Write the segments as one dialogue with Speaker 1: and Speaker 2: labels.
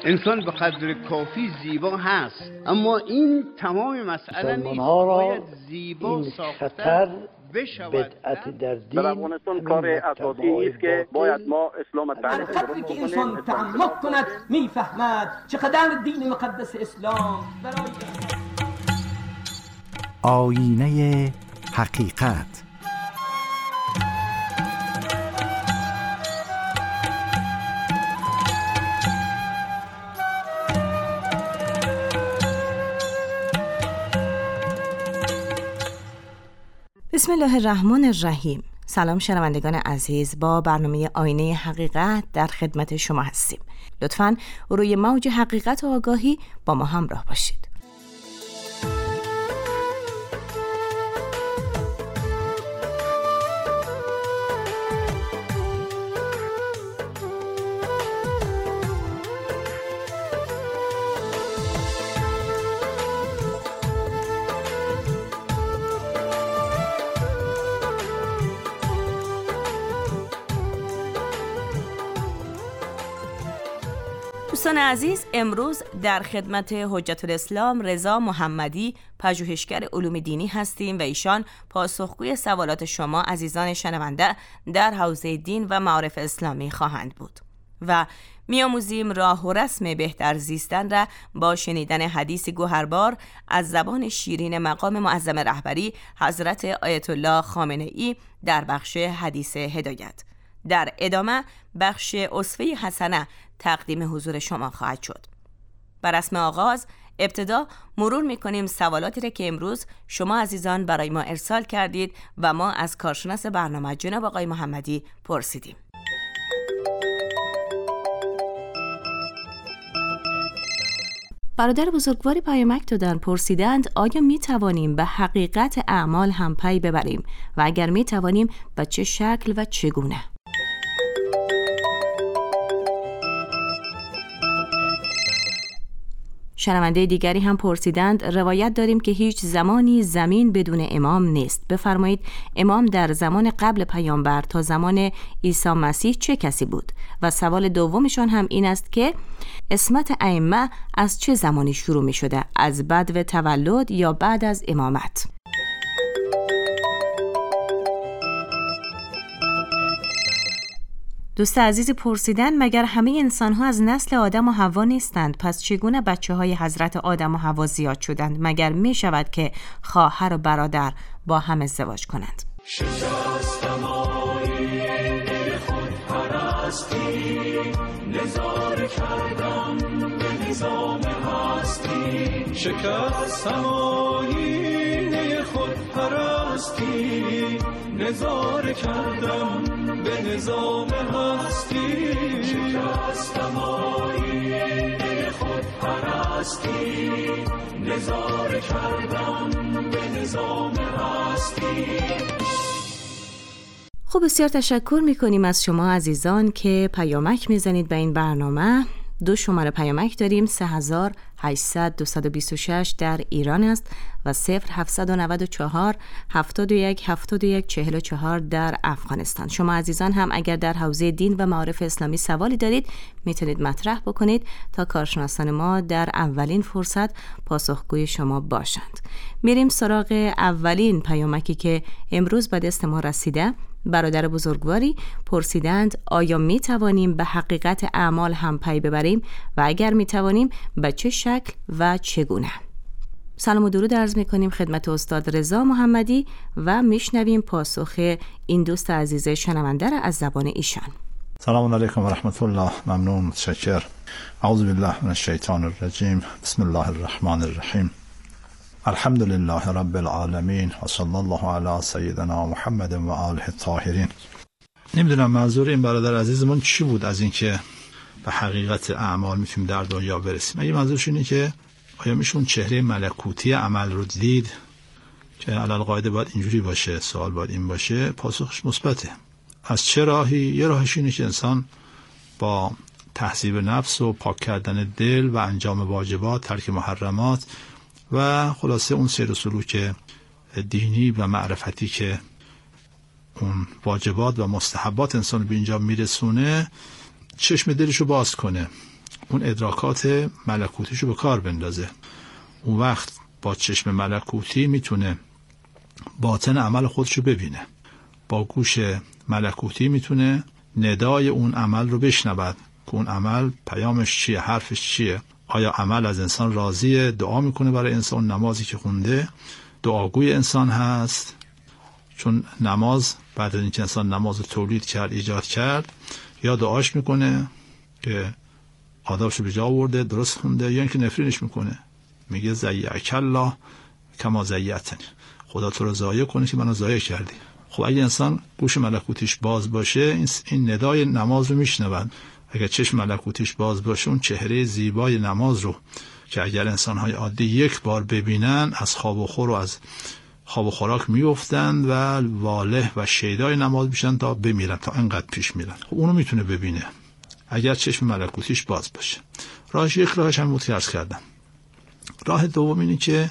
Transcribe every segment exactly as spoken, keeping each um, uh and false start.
Speaker 1: انسان به قدر کافی زیبا هست، اما این تمام مسئله نیست. باید زیبا ساختن بشود.
Speaker 2: بدعت در دین
Speaker 3: در افغانستان کار اساسی است که باید ما اسلام تعریف
Speaker 4: کنیم. که انسان تعمق کند میفهمد چقدر دین مقدس اسلام برای
Speaker 5: آینه حقیقت.
Speaker 6: بسم الله الرحمن الرحیم. سلام شنوندگان عزیز، با برنامه آینه حقیقت در خدمت شما هستیم. لطفاً روی موج حقیقت و آگاهی با ما همراه باشید. دوستان عزیز، امروز در خدمت حجت الاسلام رضا محمدی، پژوهشگر علوم دینی هستیم و ایشان پاسخگوی سوالات شما عزیزان شنونده در حوزه دین و معارف اسلامی خواهند بود و می‌آموزیم راه و رسم بهتر زیستن را با شنیدن حدیث گوهربار از زبان شیرین مقام معظم رهبری حضرت آیت الله خامنه‌ای در بخش حدیث هدایت. در ادامه بخش اسوه حسنه تقدیم حضور شما خواهد شد. بر رسم آغاز ابتدا مرور می‌کنیم سوالاتی را که امروز شما عزیزان برای ما ارسال کردید و ما از کارشناس برنامه جناب آقای محمدی پرسیدیم. برادر بزرگواری پیامک دادن، پرسیدند آیا می توانیم به حقیقت اعمال هم پی ببریم و اگر می توانیم به چه شکل و چگونه؟ شنونده دیگری هم پرسیدند روایت داریم که هیچ زمانی زمین بدون امام نیست. بفرمایید امام در زمان قبل پیامبر تا زمان عیسی مسیح چه کسی بود؟ و سوال دومشان هم این است که اسمت ائمه از چه زمانی شروع می شده؟ از بدو تولد یا بعد از امامت؟ دوست عزیزی پرسیدن مگر همه انسان ها از نسل آدم و حوا نیستند؟ پس چگونه بچه های حضرت آدم و حوا زیاد شدند؟ مگر می شود که خواهر و برادر با هم ازدواج کنند؟
Speaker 7: شکستم آیینه خود پرستی، نظاره کردم به نظام هستی. شکستم آیینه خود پرستی، نظاره کردم به نظام هستی. شکستم آیینه خود پرستی، نظاره کردم به نظام هستی.
Speaker 6: خب بسیار تشکر میکنیم از شما عزیزان که پیامک میزنید به این برنامه. دو شماره پیامک داریم، سه هزار هشتصد دویست و بیست و شش در ایران است و صفر هفتصد و نود و چهار هفتاد و یک هفتاد و یک چهل و چهار در افغانستان. شما عزیزان هم اگر در حوزه دین و معارف اسلامی سوالی دارید میتونید مطرح بکنید تا کارشناسان ما در اولین فرصت پاسخگوی شما باشند. میریم سراغ اولین پیامکی که امروز به دست ما رسیده. برادر بزرگواری پرسیدند آیا می توانیم به حقیقت اعمال هم پی ببریم و اگر می توانیم به چه شکل و چگونه؟ سلام و درود عرض می کنیم خدمت استاد رضا محمدی و میشنویم پاسخ این دوست عزیز شنونده را از زبان ایشان.
Speaker 8: سلام علیکم و رحمت الله. ممنون، متشکر. اعوذ بالله من الشیطان الرجیم. بسم الله الرحمن الرحیم. الحمد لله رب العالمین و صلی الله علی سیدنا محمد و آله الطاهرین. نمیدونم منظور این برادر عزیزمون چی بود از اینکه به حقیقت اعمال میتونیم در دنیا برسیم. اگه منظورش اینه که آیا میشون چهره ملکوتی عمل رو دید که علل قاعده باید اینجوری باشه، سوال باید این باشه، پاسخش مثبته. از چه راهی؟ یه راهش اینه که انسان با تهذیب نفس و پاک کردن دل و انجام واجبات، ترک محرمات و خلاصه اون سیر و سلوک دینی و معرفتی که اون واجبات و مستحبات انسان به اینجا میرسونه، چشم دلشو باز کنه اون ادراکات ملکوتیشو به کار بندازه. اون وقت با چشم ملکوتی میتونه باطن عمل خودشو ببینه. با گوش ملکوتی میتونه ندای اون عمل رو بشنود که اون عمل پیامش چیه، حرفش چیه. آیا عمل از انسان راضیه، دعا میکنه برای انسان، نمازی که خونده دعاگوی انسان هست، چون نماز بعد از اینکه انسان نماز تولید کرد، ایجاد کرد، یا دعاش میکنه که آدابشو به جا آورده، درست خونده، یا اینکه نفرینش میکنه، میگه ضیعک الله کما ضیعتنی، خدا تو رو ضایع کنه که منو ضایع کردی. خب اگه انسان گوش ملکوتیش باز باشه این, این ندای نماز رو میشنود. اگر چشم ملکوتیش باز باشه اون چهره زیبای نماز رو که اگر انسان‌های عادی یک بار ببینن از خواب و خور و از خواب و خوراک میافتند و واله و شیدای نماز میشن تا بمیرن، تا انقدر پیش میرن. خب اونو میتونه ببینه اگر چشم ملکوتیش باز باشه. راهش یک راهش هم بود که عرض کردم. راه دوم اینه که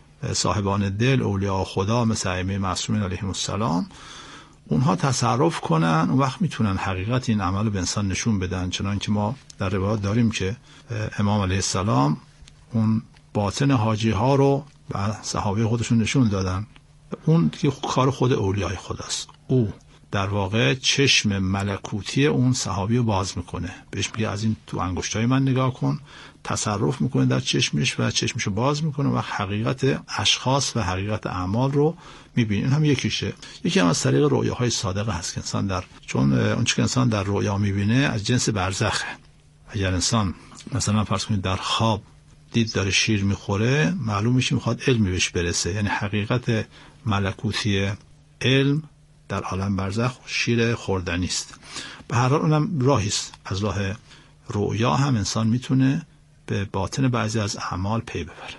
Speaker 8: صاحبان دل، اولیاء خدا مثل ائمه معصومین علیهم السلام، اونها تصرف کنن، اون وقت میتونن حقیقت این عمل رو به انسان نشون بدن. چنانکه ما در روایات داریم که امام علیه السلام اون باطن حاجی ها رو به صحابه خودشون نشون دادن. اون که کار خود اولیای خداست. او در واقع چشم ملکوتی اون صحابی رو باز میکنه، بهش میگه از این تو انگشتای من نگاه کن، تصرف میکنه در چشمش و چشمشو باز میکنه و حقیقت اشخاص و حقیقت اعمال رو میبینه. این هم یکیشه. یکی هم از طریق رؤیاهای صادقه هست که انسان در چون اون چیزی که انسان در رؤیا میبینه از جنس برزخه. اگر انسان مثلا فرض کنید در خواب دید داره شیر میخوره، معلوم میشه میخواد علمی بهش برسه، یعنی حقیقت ملکوتی علم در عالم برزخ شیر خوردنی است. به هر حال اونم راهی است. از راه رؤیا هم انسان میتونه به باطن بعضی از اعمال پی ببره.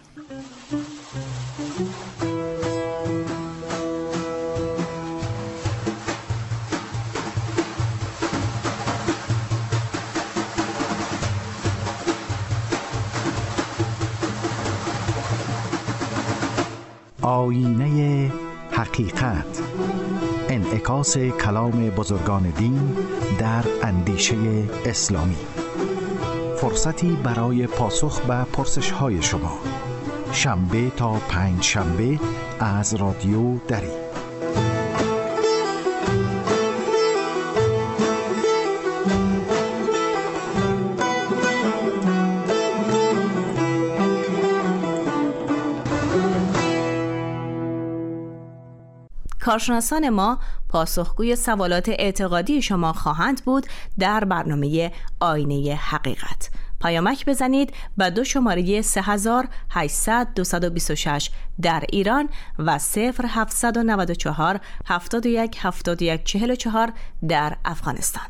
Speaker 5: آیینه حقیقت، انعکاس کلام بزرگان دین در اندیشه اسلامی. فرصتی برای پاسخ به پرسش‌های شما، شنبه تا پنج شنبه از رادیو دری.
Speaker 6: کارشناسان ما پاسخگوی سوالات اعتقادی شما خواهند بود در برنامه آینه حقیقت. پیامک بزنید به دو شماره سه هزار و هشتصد دویست و بیست و شش در ایران و صفر هفتصد و نود و چهار هفتاد و یک هفتاد و یک چهل و چهار در افغانستان.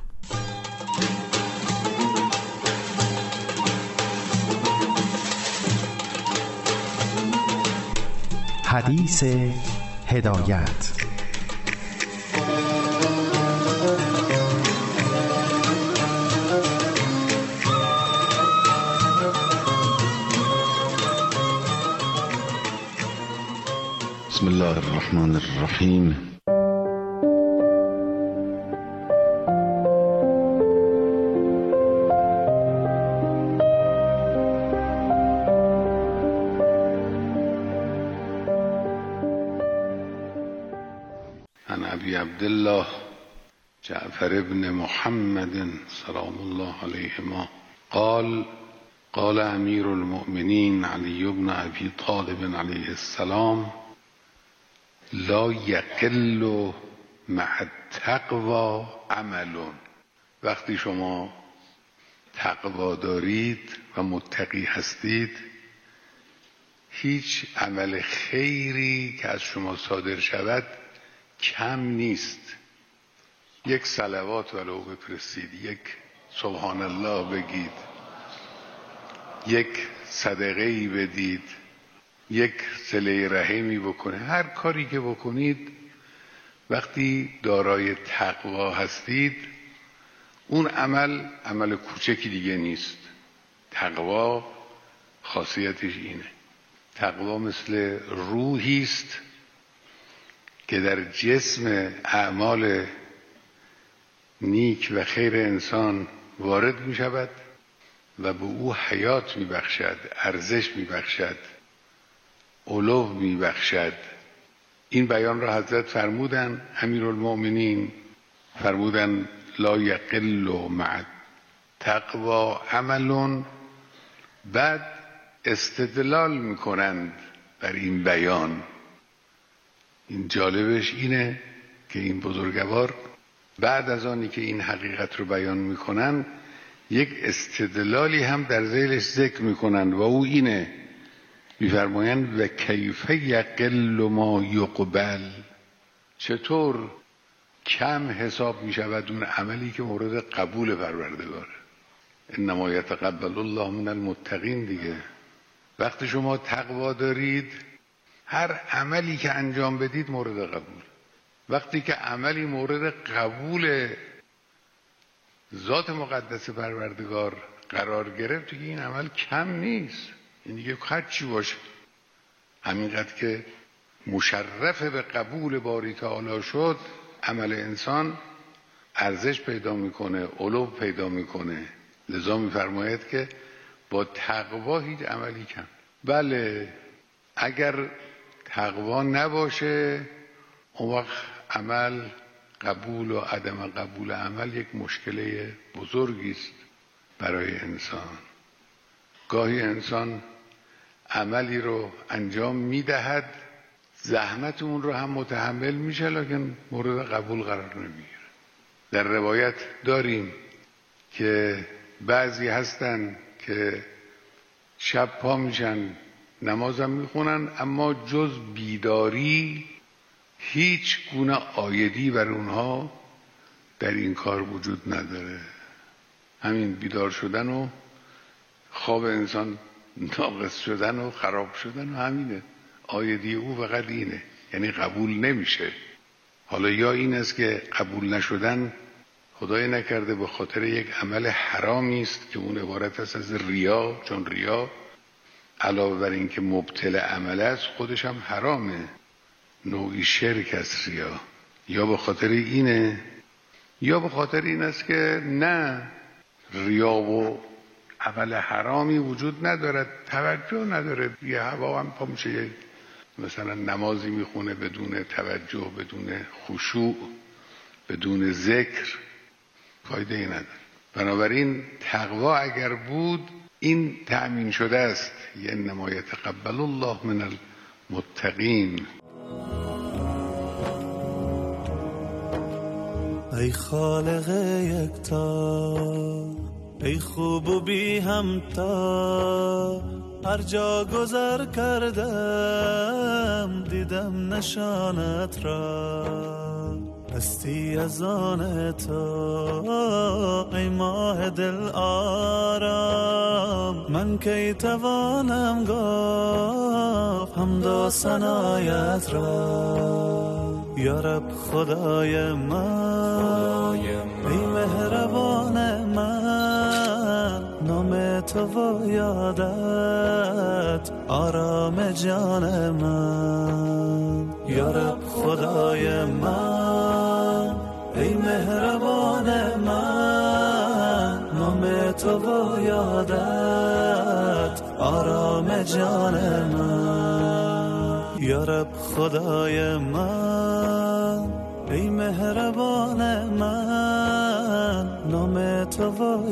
Speaker 5: حدیث هدایت.
Speaker 2: بسم الله الرحمن الرحیم. عن ابی عبدالله جعفر ابن محمد سلام الله علیهما قال قال امیر المؤمنین علی بن ابی طالب علیه السلام لا یقل مع التقوی عمل. وقتی شما تقوا دارید و متقی هستید، هیچ عمل خیری که از شما صادر شود کم نیست. یک صلوات ولو بفرستید، یک سبحان الله بگید، یک صدقه‌ای بدید، یک صله رحمی بکنه، هر کاری که بکنید وقتی دارای تقوا هستید اون عمل عمل کوچکی دیگه نیست. تقوا خاصیتش اینه. تقوا مثل روحی است که در جسم اعمال نیک و خیر انسان وارد می شود و به او حیات میبخشد، ارزش میبخشد، علو میبخشد. این بیان را حضرت فرمودن، امیرالمؤمنین فرمودن لا یقل مع تقوا عمل. بعد استدلال میکنند بر این بیان. این جالبش اینه که این بزرگوار بعد از آنی که این حقیقت رو بیان میکنن یک استدلالی هم در ذیلش ذکر میکنن و او اینه، میفرمایند و کیف یقل ما یقبل، چطور کم حساب میشود اون عملی که مورد قبول پروردگاره. انما یتقبل الله من المتقین دیگه. وقتی شما تقوا دارید هر عملی که انجام بدید مورد قبول. وقتی که عملی مورد قبول ذات مقدس پروردگار قرار گرفت دیگه این عمل کم نیست. این دیگه هر چی باشه، همینقدر که مشرف به قبول باری تعالی شد عمل انسان ارزش پیدا میکنه، علو پیدا میکنه. لذا میفرماید که با تقوا هیچ عملی کم. بله اگر تقوا نباشه اون وقت عمل، قبول و عدم قبول عمل یک مشکل بزرگی است برای انسان. گاهی انسان عملی رو انجام میدهد، زحمت اون رو هم متحمل میشه لکن مورد قبول قرار نمیگیره. در روایت داریم که بعضی هستن که شب پا میشن نمازم میخونن اما جز بیداری هیچ گونه عایدی بر اونها در این کار وجود نداره. همین بیدار شدن و خواب انسان ناقص شدن و خراب شدن و همینه، عایدی او فقط اینه، یعنی قبول نمیشه. حالا یا این است که قبول نشدن خدای نکرده به خاطر یک عمل حرامی است که اون عبارت است از ریا، چون ریا علاوه بر این که مبطل عمل است خودش هم حرامه، نوعی شرک است ریا. یا به خاطر اینه یا به خاطر این است که نه، ریا و عمل حرامی وجود ندارد، توجه نداره، یه هوا هم پا میشه مثلا نمازی میخونه بدون توجه، بدون خشوع، بدون ذکر، فایده ای نداره. بنابراین تقوا اگر بود این تأمین شده است، انما یتقبل الله من المتقین.
Speaker 7: ای خالق یکتا، ای خوب و بی همتا، هر جا گذر کردم دیدم نشانت را، هستی از آن تو ای ماه دل آرام، من کی توانم گفت حمد و ثنایت را. یا رب خدای من، ای مهربان من، نام تو و یادت آرام جان من. یا رب خدای من، ای مهربان من، نام تو و یادت آرام جان من. یا رب خدای من، ای مهربان من، نام تو و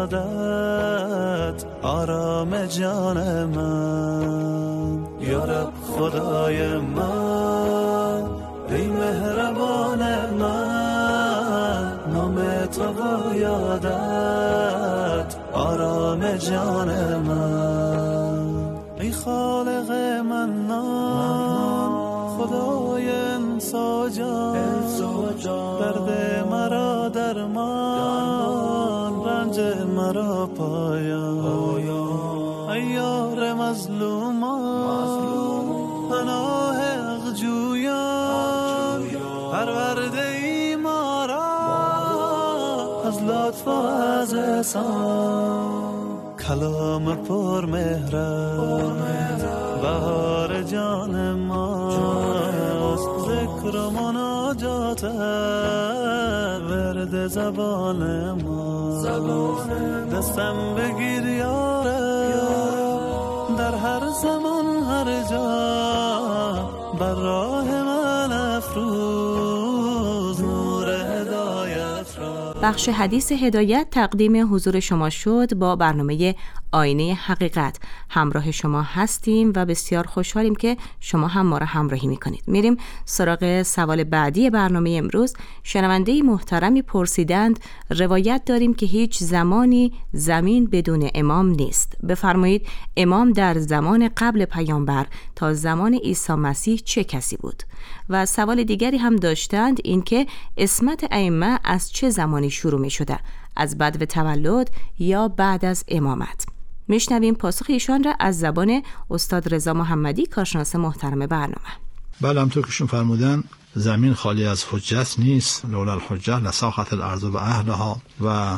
Speaker 7: یادت آرام جان من. یا رب خدای من، ای مهربان من، نام تو و یادت آرام جان من. ای خالق منان، خدای انسا جان، درد مرا درمان، رنج مرا پایان. ای یار مظلومان، پناه حق جویان، پرورده ای ما را از لطف و از احسان. کلام پر مهرت بهار جان ماست، ذکر و مناجات ورد نور زبان ما دستم بگیر یارم در هر زمان هر جا بر راه من افروز نور هدایت را.
Speaker 6: بخش حدیث هدایت تقدیم حضور شما شد با برنامه آینه حقیقت. همراه شما هستیم و بسیار خوشحالیم که شما هم ما را همراهی میکنید. میریم سراغ سوال بعدی برنامه امروز. شنونده محترمی پرسیدند روایت داریم که هیچ زمانی زمین بدون امام نیست. بفرمایید امام در زمان قبل پیامبر تا زمان عیسی مسیح چه کسی بود؟ و سوال دیگری هم داشتند، این که اسمت ائمه از چه زمانی شروع می شده؟ از بدو تولد یا بعد از امامت؟ میشنویم پاسخ ایشان را از زبان استاد رضا محمدی، کارشناس محترم برنامه.
Speaker 8: بله، همطور که شون فرمودن زمین خالی از حجت نیست. لولا الحجه لساخت الارض و اهلها، و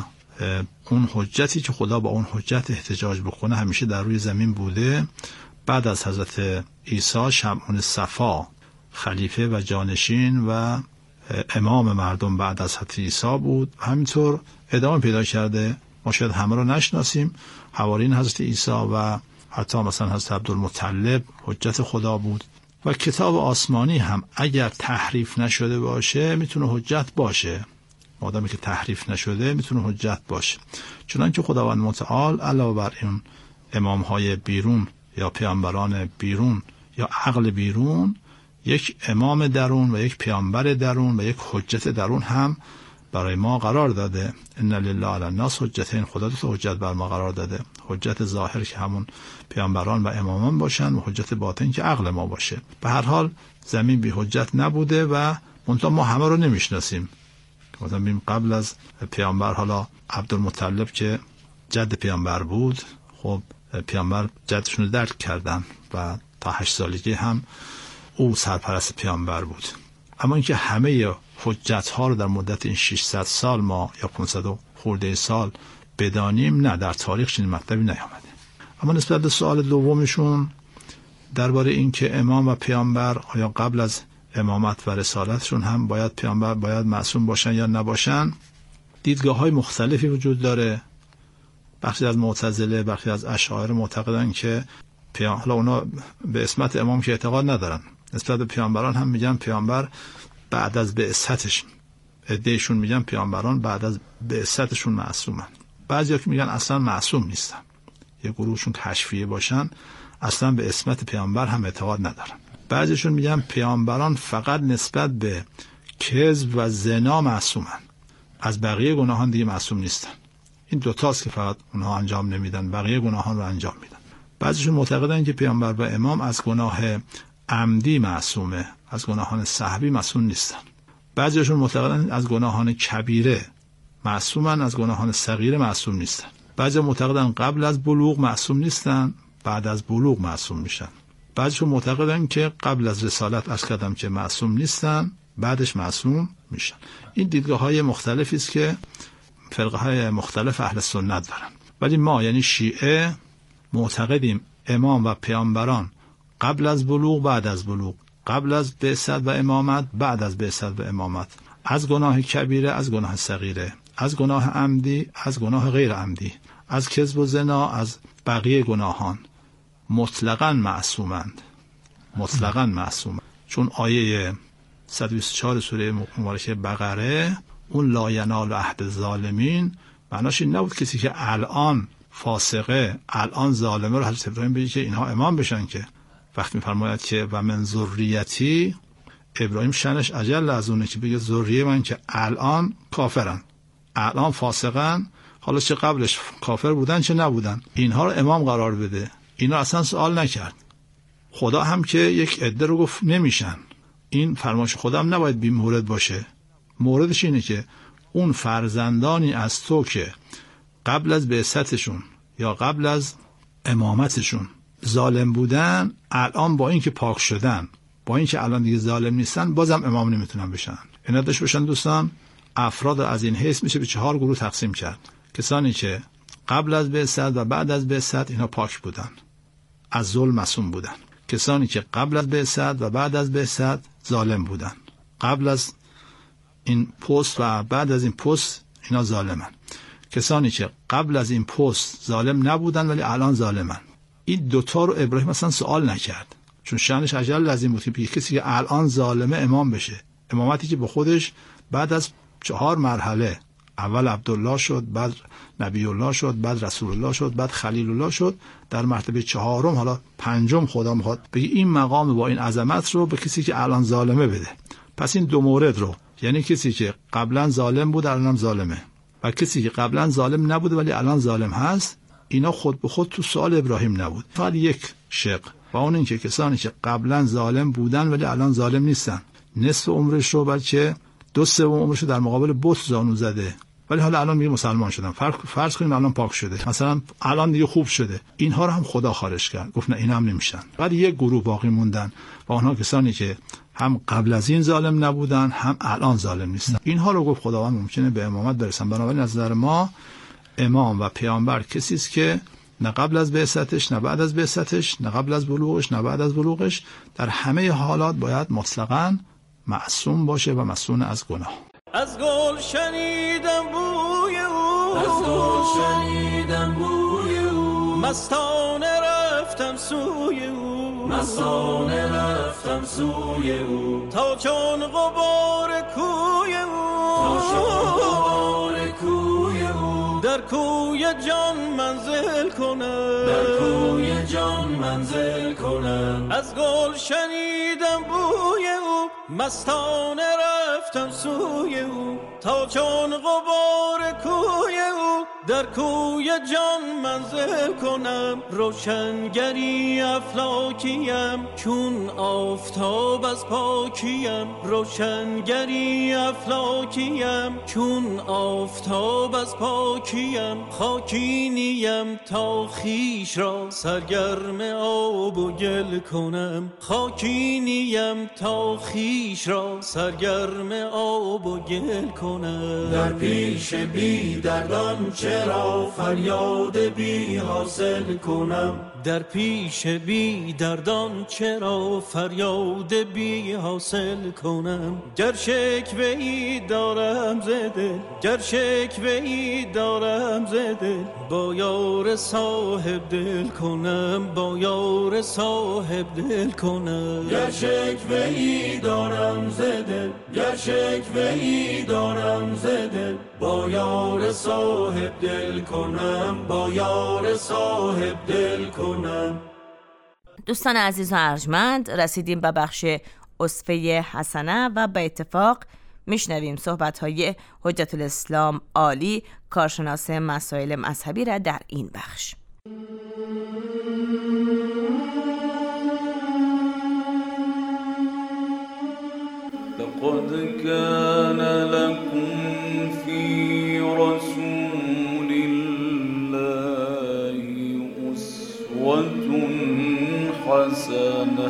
Speaker 8: اون حجتی که خدا با اون حجت احتجاج بکنه همیشه در روی زمین بوده. بعد از حضرت عیسی شمعون صفا خلیفه و جانشین و امام مردم بعد از حضرت عیسی بود. همینطور ادامه پیدا کرده. ما شاید همه رو نشناسیم. حوارین حضرت عیسی و حتی مثلا حضرت عبدالمطلب حجت خدا بود. و کتاب آسمانی هم اگر تحریف نشده باشه میتونه حجت باشه. مادامی که تحریف نشده میتونه حجت باشه. چنانکه خداوند متعال علاوه بر این امامهای بیرون یا پیامبران بیرون یا عقل بیرون، یک امام درون و یک پیامبر درون و یک حجت درون هم برای ما قرار داده. ان لله علی الناس حجتین، خدا دو تا حجت بر ما قرار داده. حجت ظاهر که همون پیامبران و امامان باشن و حجت باطن که عقل ما باشه. به هر حال زمین بی حجت نبوده و منتها ما همه رو نمیشناسیم. مثلا ببین قبل از پیامبر، حالا عبدالمطلب که جد پیامبر بود، خب پیامبر جدشون رو درک کردن و تا هشت سالگی هم او سرپرست پیامبر بود. اما اینکه همه حجت ها رو در مدت این ششصد سال ما یا پانصد خورده سال بدانیم، نه، در تاریخ چنین مطلبی نیامده. اما نسبت به سوال دومشون درباره این که امام و پیامبر آیا قبل از امامت و رسالتشون هم باید پیامبر باید معصوم باشن یا نباشن، دیدگاه های مختلفی وجود داره. بخشی از معتزله، بخشی از اشاعره معتقدن که پیام... حالا اونا به اسمت امام که اعتقاد ندارن، نسبت به پیامبران هم میگن پیامبر بعد از بعثتش، عدهشون میگن پیامبران بعد از بعثتشون معصومن. بعضیا که میگن اصلا معصوم نیستن، یه گروهشون کشفیه باشن، اصلا به اسمت پیامبر هم اعتقاد ندارن. بعضیشون میگن پیامبران فقط نسبت به کذب و زنا معصومن، از بقیه گناهان دیگه معصوم نیستن. این دوتاست که فقط اونها انجام نمیدن، بقیه گناهان رو انجام میدن. بعضیشون معتقدن که پیامبر و امام از گناه عمدی معصومه، از گناهان سهوی معصوم نیستن. بعضیشون معتقدن از گناهان کبیره معصومن، از گناهان صغیره معصوم نیستن. بعضی معتقدن قبل از بلوغ معصوم نیستن، بعد از بلوغ معصوم میشن. بعضیشون معتقدن که قبل از رسالت از کردم که معصوم نیستن، بعدش معصوم میشن. این دیدگاه های مختلفی است که فرقه های مختلف اهل سنت دارن. ولی ما یعنی شیعه معتقدیم امام و پیامبران قبل از بلوغ، بعد از بلوغ، قبل از بعثت و امامت، بعد از بعثت و امامت، از گناه کبیره، از گناه صغیره، از گناه عمدی، از گناه غیر عمدی، از کذب و زنا، از بقیه گناهان مطلقاً معصومند. مطلقاً معصومند. چون آیه صد و بیست و چهار سوره مبارکه بقره، اون لا ینال عهد الظالمین، معناش این نبود کسی که الان فاسقه، الان ظالمه رو حضرت ابراهیم بگه که اینها امام بشن، که وقتی می‌فرماید که و من ذریتی، ابراهیم شأنش اجل از اونه که بگه ذریه من که الان کافرن، الان فاسقن، حالا چه قبلش کافر بودن چه نبودن، اینها رو امام قرار بده. اینا اصلا سوال نکرد. خدا هم که یک عده رو گفت نمیشن. این فرمایش خدا هم نباید بی مورد باشه. موردش اینه که اون فرزندانی از تو که قبل از بعثتشون یا قبل از امامتشون ظالم بودن، الان با این که پاک شدن، با این که الان دیگه ظالم نیستن، بازم امام نمیتونن بشن. اینا داشت باشن دوستان، افراد از این حیث میشه به چهار گروه تقسیم کرد. کسانی که قبل از بعثت و بعد از بعثت اینها پاک بودن، از ظلم معصوم بودن. کسانی که قبل از بعثت و بعد از بعثت ظالم بودن، قبل از این پست و بعد از این پست اینا ظالمن. کسانی که قبل از این پست ظالم نبودن ولی الان ظالمن. این دوتا رو ابراهیم اصلا سوال نکرد، چون شأنش عجل لازم بود که کسی که الان ظالمه امام بشه. امامتی که به خودش بعد از چهار مرحله، اول عبدالله شد، بعد نبی الله شد، بعد رسول الله شد، بعد خلیل الله شد، در مرتبه چهارم حالا پنجم خدا میخواد بگه این مقام با این عظمت رو به کسی که الان ظالمه بده. پس این دو مورد رو، یعنی کسی که قبلا ظالم بود الان هم ظالمه و کسی که قبلا ظالم نبوده ولی الان ظالم هست، اینا خود به خود تو سوال ابراهیم نبود. فقط یک شق، و اون این که کسانی که قبلا ظالم بودن ولی الان ظالم نیستن، نصف عمرش رو بلکه دو سوم عمرش رو در مقابل بت زانو زده ولی حالا الان میگه مسلمان شدم. فرض فرض کنیم الان پاک شده، مثلا الان دیگه خوب شده، اینها رو هم خدا خارج کرد، گفت نه اینا هم نمیشن. بعد یک گروه باقی موندن و اونها کسانی که هم قبل از این ظالم نبودن هم الان ظالم نیستن. اینها رو گفت خداوند ممکنه به امامت برسن. بنابراین از نظر ما امام و پیامبر کسی است که نه قبل از بعثتش نه بعد از بعثتش، نه قبل از بلوغش نه بعد از بلوغش، در همه حالات باید مطلقاً معصوم باشه و معصوم از گناه.
Speaker 7: از گل شنیدم بوی او، از گل شنیدم بوی او، مستانه رفتم سوی او، مستانه رفتم سوی او، تا چون غبار کوی او، تا چون غبار کوی او، در کوی جان منزل کنم، در کوی جان منزل کنم. از گل شنیدم بوی او، مستانه رفتم سوی او، تا چون غبار کوی او، در کوی جان منزل کنم. روشنگری افلاکیم چون آفتاب از پاکیم، روشنگری افلاکیم چون آفتاب از پاکیم. خاکی نیم تا خیش را سرگرم آب و گل کنم، خاکی نیم تا خیش را سرگرم آب و گل کنم. در پیش بی دردان چرا فریاد بی حاصل کنم، در پیش بی دردان چرا فریاد بی حاصل کنم. گر شکوه ای دارم ز دل، گر شکوه ای دارم ز دل، با یار صاحب دل کنم، با یار صاحب دل کنم. گر شکوه ای دارم ز دل، گر شکوه ای دارم ز دل، با یار صاحب دل کنم، با یار صاحب دل کنم.
Speaker 6: دوستان عزیز و ارجمند، رسیدیم به بخش اسوه حسنه و به اتفاق میشنویم صحبت‌های حجت الاسلام عالی، کارشناس مسائل مذهبی را در این بخش.
Speaker 9: لقد كان لكم في رسول الله أسوة حسنة.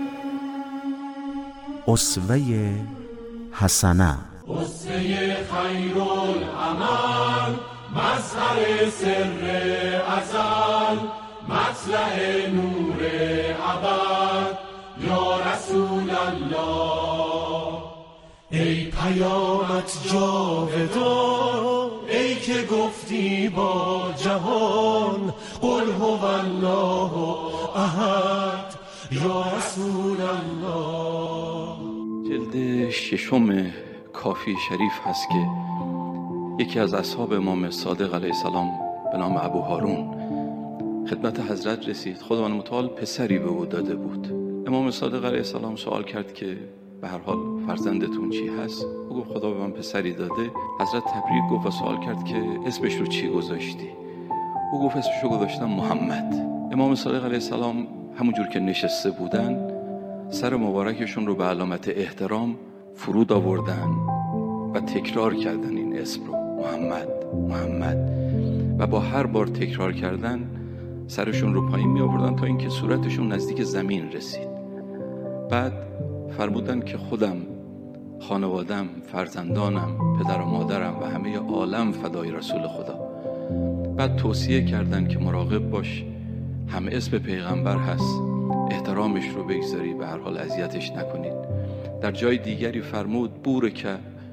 Speaker 5: اسوه حسنه،
Speaker 10: اسوه خیر العمل، مظهر سر ازل، مطلع نور ابد، یا رسول الله. ای پیامت جاودان، ای که گفتی با جهان قل هو الله احد، یا رسول الله.
Speaker 11: جلد ششم کافی شریف هست که یکی از اصحاب امام صادق علیه السلام به نام ابو هارون خدمت حضرت رسید. خداوند متعال پسری به او داده بود. امام صادق علیه السلام سوال کرد که به هر حال فرزندتون چی هست؟ او گفت خدا به من پسری داده. حضرت تبریک گفت و سوال کرد که اسمش رو چی گذاشتی؟ او گفت اسمش رو گذاشتم محمد. امام صادق علیه السلام همونجور که نشسته بودن سر مبارکشون رو به علامت احترام فرود آوردن و تکرار کردن این اسم رو، محمد محمد، و با هر بار تکرار کردن سرشون رو پایین می آوردن تا اینکه صورتشون نزدیک زمین رسید. بعد فرمودن که خودم، خانوادم، فرزندانم، پدر و مادرم و همه عالم فدای رسول خدا. بعد توصیه کردن که مراقب باش، همه اسم پیغمبر هست، احترامش رو بگذاری، به هر حال اذیتش نکنید. در جای دیگری فرمود بورک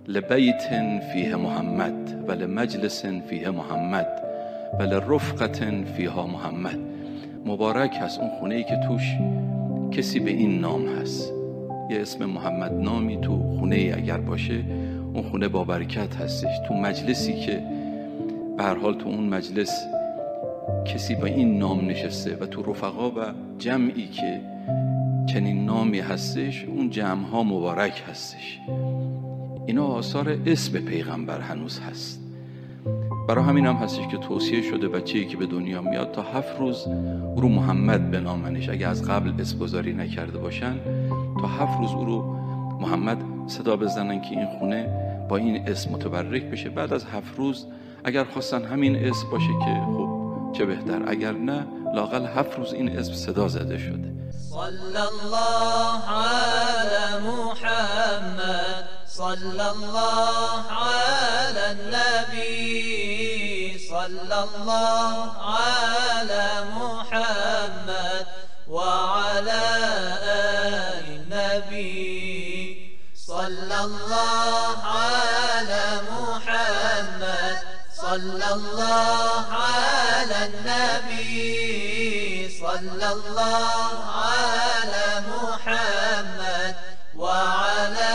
Speaker 11: لبیت فیه محمد و لمجلس فیه محمد و لرفقة فیها محمد. مبارک هست اون خونه ای که توش کسی به این نام هست، یه اسم محمد نامی تو خونه ای اگر باشه اون خونه با برکت هستش. تو مجلسی که به هر حال تو اون مجلس کسی با این نام نشسته و تو رفقا و جمعی که چنین نامی هستش اون جمع ها مبارک هستش. اینا آثار اسم پیغمبر هنوز هست. برای همین هم هستش که توصیه شده بچه‌ای که به دنیا میاد تا هفت روز او رو محمد بنامنش. اگه از قبل اسم گذاری نکرده باشن تا هفت روز او رو محمد صدا بزنن که این خونه با این اسم متبرک بشه. بعد از هفت روز اگر خواستن همین اسم باشه که خب چه بهتر، اگر نه لاقل هفت روز این اسم صدا زده شده.
Speaker 12: صلی الله علی محمد صلی الله علی النبی صلی الله علی محمد و علی آل النبی صلی الله علی محمد صلی الله علی النبی صلی الله علی محمد و علی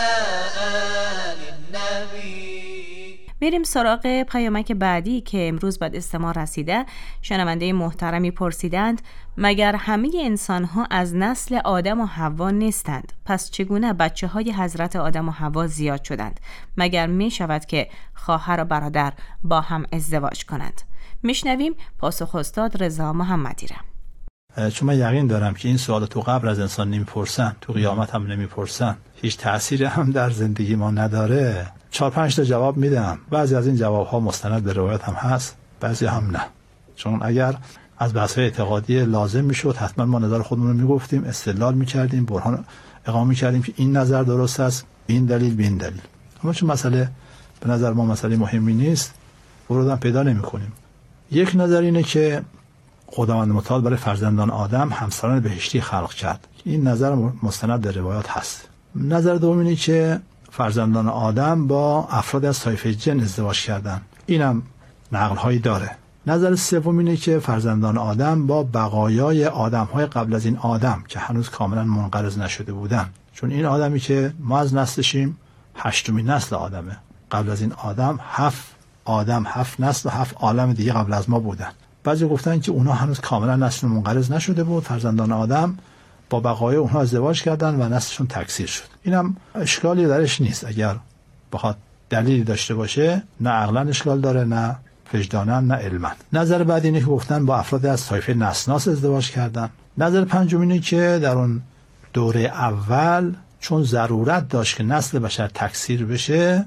Speaker 12: آل النبی.
Speaker 6: میریم سراغ پیامک بعدی که امروز بعد استماع رسیده. شنونده محترمی پرسیدند مگر همه انسان‌ها از نسل آدم و حوا نیستند؟ پس چگونه بچه های حضرت آدم و حوا زیاد شدند؟ مگر می شود که خواهر و برادر با هم ازدواج کنند؟ میشنویم پاسخ استاد رضا محمدی را.
Speaker 8: چون من یقین دارم که این سوال تو قبر از انسان نمیپرسن، تو قیامت هم نمیپرسن، هیچ تأثیری هم در زندگی ما نداره. چهار پنج تا جواب میدم. بعضی از این جواب ها مستند به روایت هم هست، بعضی هم نه. چون اگر از بحث اعتقادی لازم میشد حتما ما نظر خودمون رو میگفتیم، استدلال میکردیم، برهان اقامه میکردیم که این نظر درست است، این دلیل، این دلیل. اما چون مسئله به نظر ما مسئله مهمی نیست، ورودم پیدا نمیکنیم. یک نظر اینه که خداوند متعال برای فرزندان آدم همسران بهشتی خلق کرد. این نظر مستند در روایات هست. نظر دوم اینه که فرزندان آدم با افراد از طایفه جن ازدواج کردن. اینم نقل هایی داره. نظر سوم اینه که فرزندان آدم با بقایای آدم های قبل از این آدم که هنوز کاملا منقرض نشده بودن. چون این آدمی که ما از نسلشیم هشتمین نسل آدمه. قبل از این آدم هفت آدم، هفت نسل و هفت عالم دیگه قبل از ما بودن. بعضی گفتن که اونها هنوز کاملا نسل منقرض نشده بود، فرزندان آدم با بقایای اونها ازدواج کردن و نسلشون تکثیر شد. اینم اشکالی درش نیست. اگر بخواد دلیلی داشته باشه، نه عقلا اشکال داره، نه وجدانا، نه علما. نظر بعد اینه که گفتن با افراد از طایفه نسناس ازدواج کردن. نظر پنجم اینه که در اون دوره اول چون ضرورت داشت که نسل بشر تکثیر بشه،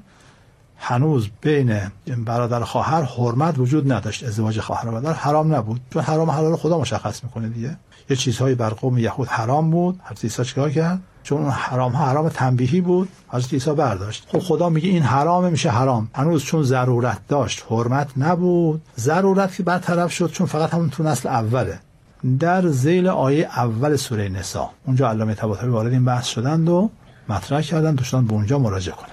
Speaker 8: هنوز بین برادر خواهر حرمت وجود نداشت. ازدواج خواهر و برادر حرام نبود، چون حرام حلال خدا مشخص میکنه دیگه. یه چیزهایی بر قوم یهود حرام بود، حضرت عیسی چیکار کرد؟ چون اون حرام ها حرام تنبیهی بود، حضرت عیسی برداشت. خب خدا میگه این حرامه، میشه حرام. هنوز چون ضرورت داشت، حرمت نبود. ضرورت که برطرف شد چون فقط همون تو نسل اوله. در ذیل آیه اول سوره نساء اونجا علامه طباطبایی وارد این بحث شدند و مطرح کردن دوستان به اونجا مراجعه کنن.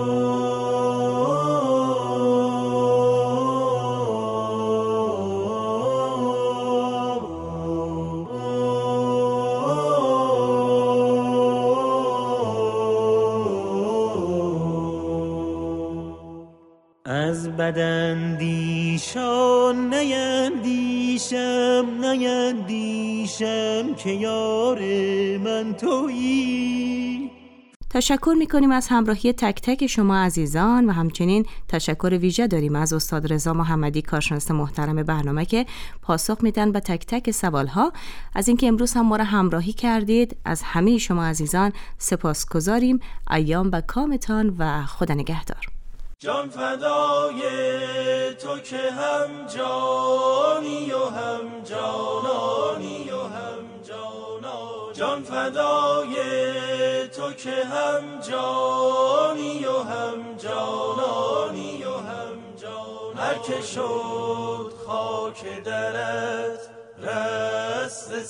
Speaker 7: از بداندیشان نیندیشم نیندیشم که یار من تویی.
Speaker 6: تشکر میکنیم از همراهی تک تک شما عزیزان و همچنین تشکر ویژه داریم از استاد رضا محمدی کارشناس محترم برنامه که پاسخ میدن به تک تک سوالها. از اینکه امروز هم ما را همراهی کردید از همه شما عزیزان سپاسگزاریم. ایام به کامتان و خدا نگهدار.
Speaker 7: جان فدای تو که هم جانی و هم جانانی و هم جانا. جان فدای تو که هم جانی و هم جانانی و هم جانا. هر که شد خاک درت رست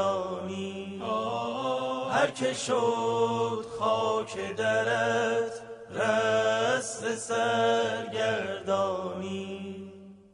Speaker 7: سرگردانی. هر که شد خاک درت رسم سرگردانی